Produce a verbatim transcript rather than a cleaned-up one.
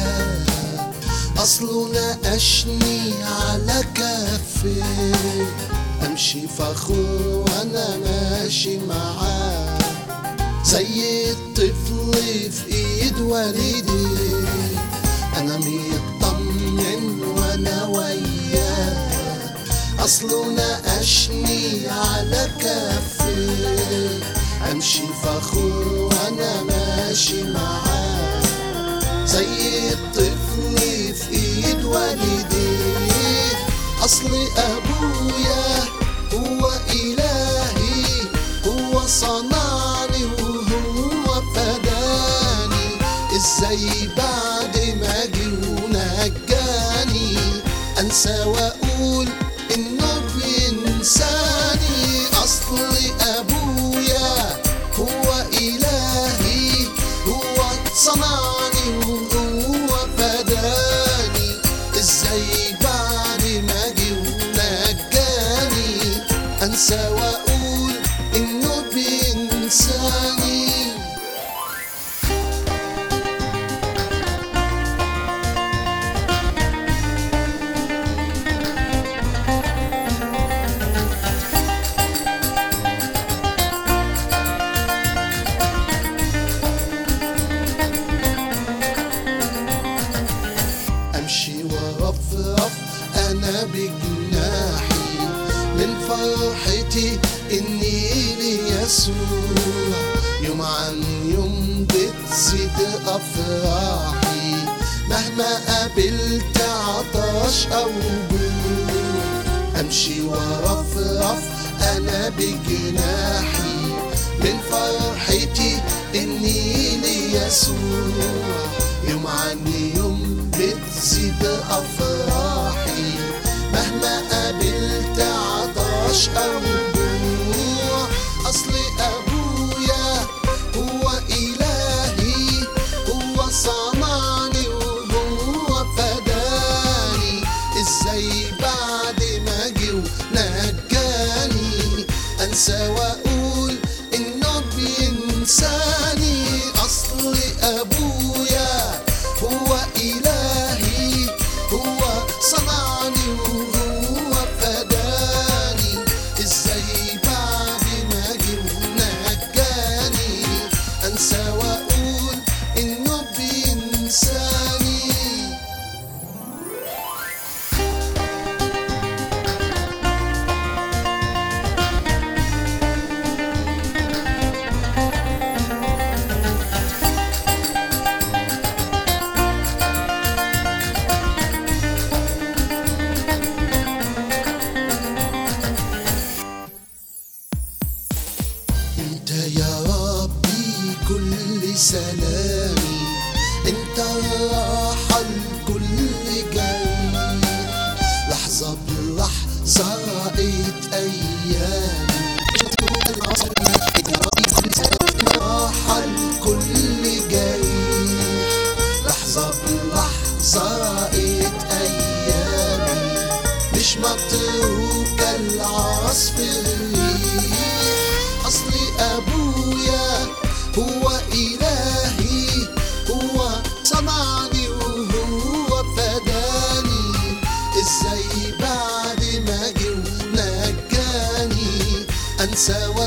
وياه، أصله ناقشني على كفي، أمشي فخور وأنا ماشي معاه، زي الطفل في إيد والدي، أنا مطمن وأنا وياه، أصله ناقشني على كفي، أمشي فخور وأنا ماشي معاه، زي الطفل في إيد والدي، أصل أبويا هو إلهي، هو صنعني وهو فداني، إزاي بعد ما جه ونجاني أنسى وأقول إنه بينساني؟ أصل أبويا هو إلهي، هو صنعني وهو فداني، إزاي بعد ما جه ونجاني أنسى وأقول إنه بينساني؟ أمشي وأرفرف أنا بجناحي من فرحتي إني ليسوع، يوم عن يوم بتزيد أفراحي، مهما قابلت عطش أو جوع. أمشي وأرفرف أنا بجناحي من فرحتي إني ليسوع، يوم عن يوم بتزيد أفراحي، مهما قابلت عطش أو جوع. أصل أبويا هو إلهي، هو صنعني وهو فداني، إزاي بعد ما جه ونجاني أنسى وأقول إنه بينساني؟ أصل أبويا هو إلهي، هو صنعني وهو فداني، إزاي بعد ما جه ونجاني أنسى وأقول إنه بينساني؟ انت يا ربي كل سلامي، انت الراحة لكل جريح، لحظة بلحظة رأيت أيامي، راحة لكل جريح، لحظة بلحظة رأيت أيامي، مش متروكة العصف الريح. أصل أبويا هو إلهي، هو صنعني وهو فداني، إزاي بعد ما جه ونجاني أنسى